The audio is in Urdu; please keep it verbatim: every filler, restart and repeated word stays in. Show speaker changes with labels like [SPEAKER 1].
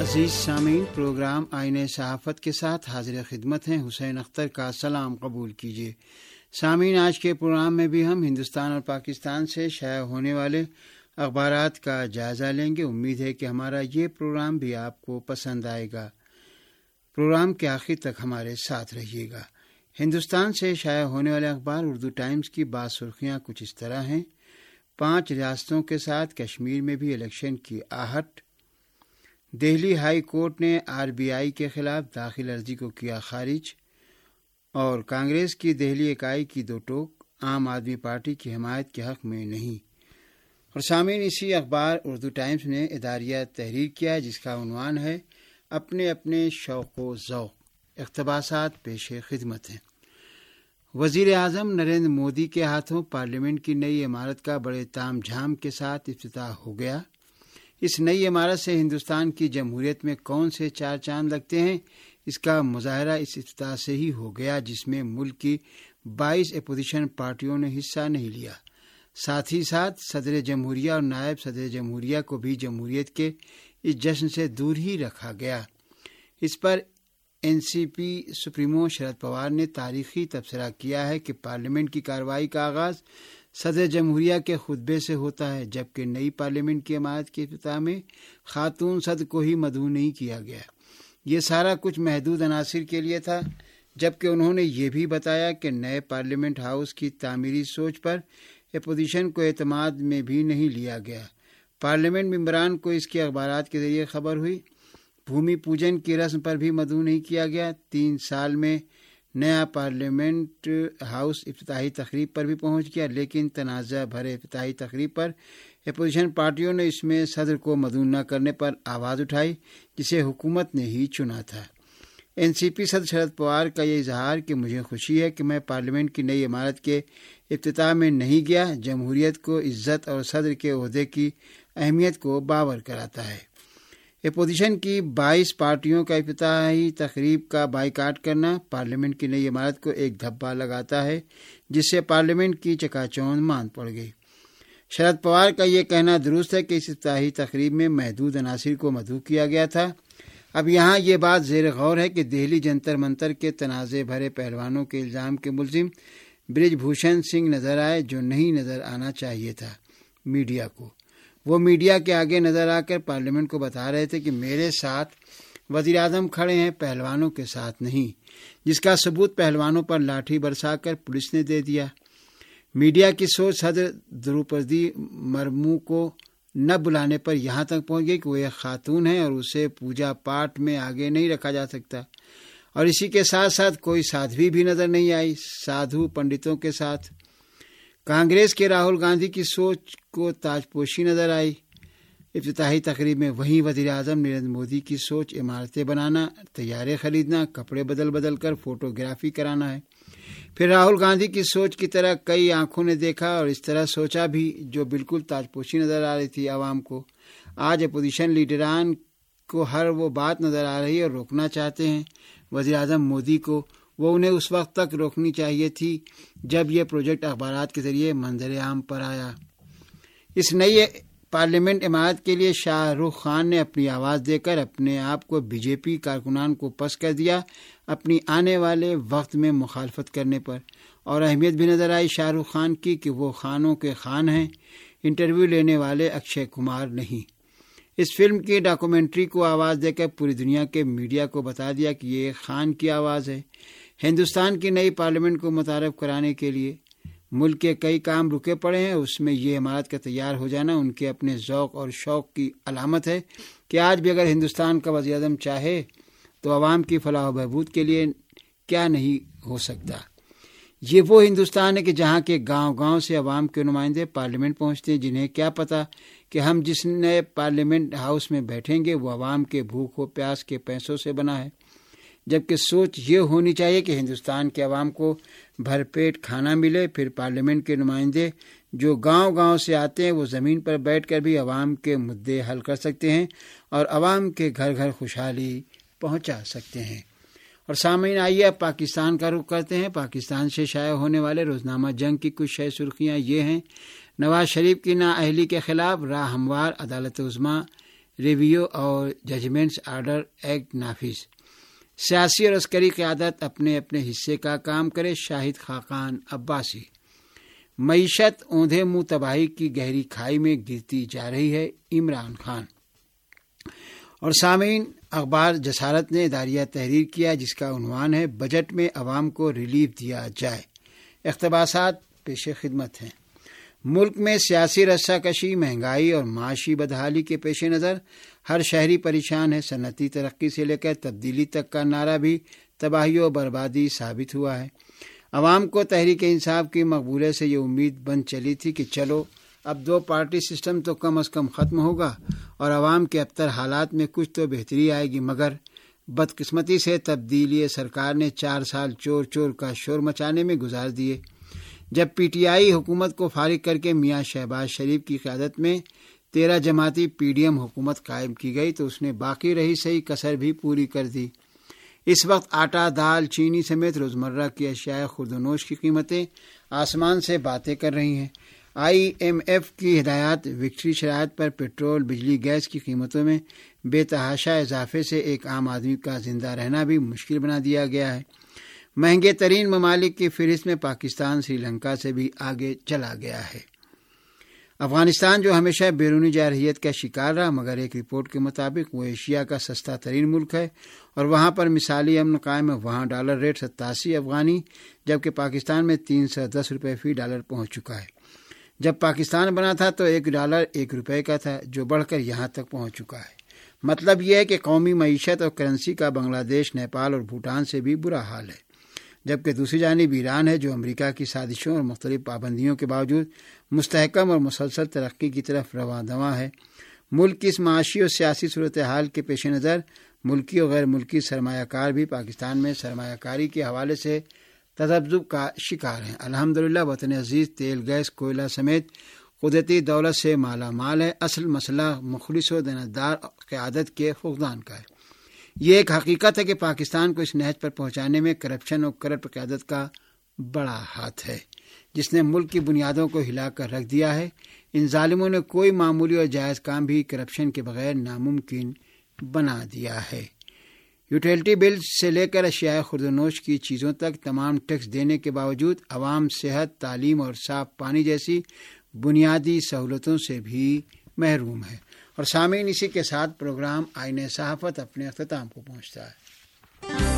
[SPEAKER 1] عزیز سامعین، پروگرام آئین صحافت کے ساتھ حاضر خدمت ہیں۔ حسین اختر کا سلام قبول کیجیے۔ سامعین، آج کے پروگرام میں بھی ہم ہندوستان اور پاکستان سے شائع ہونے والے اخبارات کا جائزہ لیں گے۔ امید ہے کہ ہمارا یہ پروگرام بھی آپ کو پسند آئے گا۔ پروگرام کے آخر تک ہمارے ساتھ رہیے گا۔ ہندوستان سے شائع ہونے والے اخبار اردو ٹائمز کی بعض سرخیاں کچھ اس طرح ہیں۔ پانچ ریاستوں کے ساتھ کشمیر میں بھی الیکشن کی آہٹ۔ دہلی ہائی کورٹ نے آر بی آئی کے خلاف داخل عرضی کو کیا خارج، اور کانگریس کی دہلی اکائی کی دو ٹوک عام آدمی پارٹی کی حمایت کے حق میں نہیں۔ اور سامعین، اسی اخبار اردو ٹائمز نے اداریہ تحریر کیا جس کا عنوان ہے اپنے اپنے شوق و ذوق۔ اقتباسات پیش خدمت ہیں۔ وزیر اعظم نریندر مودی کے ہاتھوں پارلیمنٹ کی نئی عمارت کا بڑے تام جھام کے ساتھ افتتاح ہو گیا۔ اس نئی عمارت سے ہندوستان کی جمہوریت میں کون سے چار چاند لگتے ہیں، اس کا مظاہرہ اس افتتاح سے ہی ہو گیا، جس میں ملک کی بائیس اپوزیشن پارٹیوں نے حصہ نہیں لیا۔ ساتھ ہی ساتھ صدر جمہوریہ اور نائب صدر جمہوریہ کو بھی جمہوریت کے اس جشن سے دور ہی رکھا گیا۔ اس پر این سی پی سپریمو شرد پوار نے تاریخی تبصرہ کیا ہے کہ پارلیمنٹ کی کارروائی کا آغاز صدر جمہوریہ کے خطبے سے ہوتا ہے، جبکہ نئی پارلیمنٹ کی عمارت کے افتتاح میں خاتون صدر کو ہی مدعو نہیں کیا گیا۔ یہ سارا کچھ محدود عناصر کے لیے تھا، جبکہ انہوں نے یہ بھی بتایا کہ نئے پارلیمنٹ ہاؤس کی تعمیری سوچ پر اپوزیشن کو اعتماد میں بھی نہیں لیا گیا۔ پارلیمنٹ ممبران کو اس کے اخبارات کے ذریعے خبر ہوئی۔ بھومی پوجن کی رسم پر بھی مدعو نہیں کیا گیا۔ تین سال میں نیا پارلیمنٹ ہاؤس افتتاحی تقریب پر بھی پہنچ گیا، لیکن تنازع بھرے افتتاحی تقریب پر اپوزیشن پارٹیوں نے اس میں صدر کو مدعو نہ کرنے پر آواز اٹھائی، جسے حکومت نے ہی چنا تھا۔ این سی پی صدر شرد پوار کا یہ اظہار کہ مجھے خوشی ہے کہ میں پارلیمنٹ کی نئی عمارت کے افتتاح میں نہیں گیا، جمہوریت کو عزت اور صدر کے عہدے کی اہمیت کو باور کراتا ہے۔ اپوزیشن کی بائیس پارٹیوں کا افتتاحی تقریب کا بائیکاٹ کرنا پارلیمنٹ کی نئی عمارت کو ایک دھبا لگاتا ہے، جس سے پارلیمنٹ کی چکا چوند ماند پڑ گئی۔ شرد پوار کا یہ کہنا درست ہے کہ اس افتتاحی تقریب میں محدود عناصر کو مدعو کیا گیا تھا۔ اب یہاں یہ بات زیر غور ہے کہ دہلی جنتر منتر کے تنازع بھرے پہلوانوں کے الزام کے ملزم برج بھوشن سنگھ نظر آئے، جو نہیں نظر آنا چاہیے تھا میڈیا کو۔ وہ میڈیا کے آگے نظر آ کر پارلیمنٹ کو بتا رہے تھے کہ میرے ساتھ وزیر اعظم کھڑے ہیں، پہلوانوں کے ساتھ نہیں، جس کا ثبوت پہلوانوں پر لاٹھی برسا کر پولیس نے دے دیا۔ میڈیا کی سوچ صدر دروپدی مرمو کو نہ بلانے پر یہاں تک پہنچ گئی کہ وہ ایک خاتون ہے اور اسے پوجا پاٹ میں آگے نہیں رکھا جا سکتا، اور اسی کے ساتھ ساتھ کوئی سادھوی بھی نظر نہیں آئی سادھو پنڈتوں کے ساتھ۔ کانگریس کے راہل گاندھی کی سوچ کو تاج پوشی نظر آئی افتتاحی تقریب میں، وہیں وزیر اعظم نریندر مودی کی سوچ عمارتیں بنانا، طیارے خریدنا، کپڑے بدل بدل کر فوٹوگرافی کرانا ہے۔ پھر راہل گاندھی کی سوچ کی طرح کئی آنکھوں نے دیکھا اور اس طرح سوچا بھی، جو بالکل تاج پوشی نظر آ رہی تھی عوام کو۔ آج اپوزیشن لیڈران کو ہر وہ بات نظر آ رہی ہے اور روکنا چاہتے ہیں وزیر اعظم مودی کو، وہ انہیں اس وقت تک روکنی چاہیے تھی جب یہ پروجیکٹ اخبارات کے ذریعے منظر عام پر آیا۔ اس نئی پارلیمنٹ عمارت کے لیے شاہ رخ خان نے اپنی آواز دے کر اپنے آپ کو بی جے پی کارکنان کو پس کر دیا اپنی آنے والے وقت میں مخالفت کرنے پر، اور اہمیت بھی نظر آئی شاہ رخ خان کی کہ وہ خانوں کے خان ہیں، انٹرویو لینے والے اکشے کمار نہیں۔ اس فلم کی ڈاکومنٹری کو آواز دے کر پوری دنیا کے میڈیا کو بتا دیا کہ یہ ایک خان کی آواز ہے۔ ہندوستان کی نئی پارلیمنٹ کو متعارف کرانے کے لیے ملک کے کئی کام رکے پڑے ہیں، اس میں یہ عمارت کا تیار ہو جانا ان کے اپنے ذوق اور شوق کی علامت ہے کہ آج بھی اگر ہندوستان کا وزیر اعظم چاہے تو عوام کی فلاح و بہبود کے لیے کیا نہیں ہو سکتا۔ یہ وہ ہندوستان ہے کہ جہاں کے گاؤں گاؤں سے عوام کے نمائندے پارلیمنٹ پہنچتے ہیں، جنہیں کیا پتہ کہ ہم جس نئے پارلیمنٹ ہاؤس میں بیٹھیں گے وہ عوام کے بھوک و پیاس کے پیسوں سے بنا ہے، جبکہ سوچ یہ ہونی چاہیے کہ ہندوستان کے عوام کو بھر پیٹ کھانا ملے۔ پھر پارلیمنٹ کے نمائندے جو گاؤں گاؤں سے آتے ہیں وہ زمین پر بیٹھ کر بھی عوام کے مدعے حل کر سکتے ہیں اور عوام کے گھر گھر خوشحالی پہنچا سکتے ہیں۔ اور سامعین، آئیے اب پاکستان کا رخ کرتے ہیں۔ پاکستان سے شائع ہونے والے روزنامہ جنگ کی کچھ شہ سرخیاں یہ ہیں: نواز شریف کی نااہلی کے خلاف راہ ہموار، عدالت عظمیٰ ریویو اور ججمنٹس آرڈر ایکٹ نافذ۔ سیاسی اور عسکری قیادت اپنے اپنے حصے کا کام کرے، شاہد خاقان عباسی۔ معیشت اوندھے منہ تباہی کی گہری کھائی میں گرتی جا رہی ہے، عمران خان۔ اور سامعین، اخبار جسارت نے اداریہ تحریر کیا جس کا عنوان ہے بجٹ میں عوام کو ریلیف دیا جائے، اقتباسات پیش خدمت ہیں۔ ملک میں سیاسی رسہ کشی، مہنگائی اور معاشی بدحالی کے پیش نظر ہر شہری پریشان ہے۔ صنعتی ترقی سے لے کر تبدیلی تک کا نعرہ بھی تباہی و بربادی ثابت ہوا ہے۔ عوام کو تحریک انصاف کی مقبولیت سے یہ امید بن چلی تھی کہ چلو اب دو پارٹی سسٹم تو کم از کم ختم ہوگا اور عوام کے ابتر حالات میں کچھ تو بہتری آئے گی، مگر بدقسمتی سے تبدیلی سرکار نے چار سال چور چور کا شور مچانے میں گزار دیے۔ جب پی ٹی آئی حکومت کو فارغ کر کے میاں شہباز شریف کی قیادت میں تیرہ جماعتی پی ڈی ایم حکومت قائم کی گئی تو اس نے باقی رہی صحیح کسر بھی پوری کر دی۔ اس وقت آٹا، دال، چینی سمیت روزمرہ کی اشیاء خورد و نوش کی قیمتیں آسمان سے باتیں کر رہی ہیں۔ آئی ایم ایف کی ہدایات وکٹری شرائط پر پیٹرول، بجلی، گیس کی قیمتوں میں بے تحاشا اضافے سے ایک عام آدمی کا زندہ رہنا بھی مشکل بنا دیا گیا ہے۔ مہنگے ترین ممالک کی فہرست میں پاکستان سری لنکا سے بھی آگے چلا گیا ہے۔ افغانستان جو ہمیشہ بیرونی جارحیت کا شکار رہا، مگر ایک رپورٹ کے مطابق وہ ایشیا کا سستا ترین ملک ہے اور وہاں پر مثالی امن قائم ہے۔ وہاں ڈالر ریٹ ستاسی افغانی جبکہ پاکستان میں تین سو دس روپے فی ڈالر پہنچ چکا ہے۔ جب پاکستان بنا تھا تو ایک ڈالر ایک روپے کا تھا، جو بڑھ کر یہاں تک پہنچ چکا ہے۔ مطلب یہ ہے کہ قومی معیشت اور کرنسی کا بنگلہ دیش، نیپال اور بھوٹان سے بھی برا حال ہے، جبکہ دوسری جانب ایران ہے جو امریکہ کی سازشوں اور مختلف پابندیوں کے باوجود مستحکم اور مسلسل ترقی کی طرف رواں دواں ہے۔ ملک کی اس معاشی اور سیاسی صورتحال کے پیش نظر ملکی اور غیر ملکی سرمایہ کار بھی پاکستان میں سرمایہ کاری کے حوالے سے تذبذب کا شکار ہیں۔ الحمدللہ وطن عزیز تیل، گیس، کوئلہ سمیت قدرتی دولت سے مالا مال ہے۔ اصل مسئلہ مخلص و دیانتدار قیادت کے فقدان کا ہے۔ یہ ایک حقیقت ہے کہ پاکستان کو اس نہج پر پہنچانے میں کرپشن اور کرپٹ قیادت کا بڑا ہاتھ ہے، جس نے ملک کی بنیادوں کو ہلا کر رکھ دیا ہے۔ ان ظالموں نے کوئی معمولی اور جائز کام بھی کرپشن کے بغیر ناممکن بنا دیا ہے۔ یوٹیلٹی بل سے لے کر اشیاء خورد و نوش کی چیزوں تک تمام ٹیکس دینے کے باوجود عوام صحت، تعلیم اور صاف پانی جیسی بنیادی سہولتوں سے بھی محروم ہے۔ اور سامعین، اسی کے ساتھ پروگرام آئین صحافت اپنے اختتام کو پہنچتا ہے۔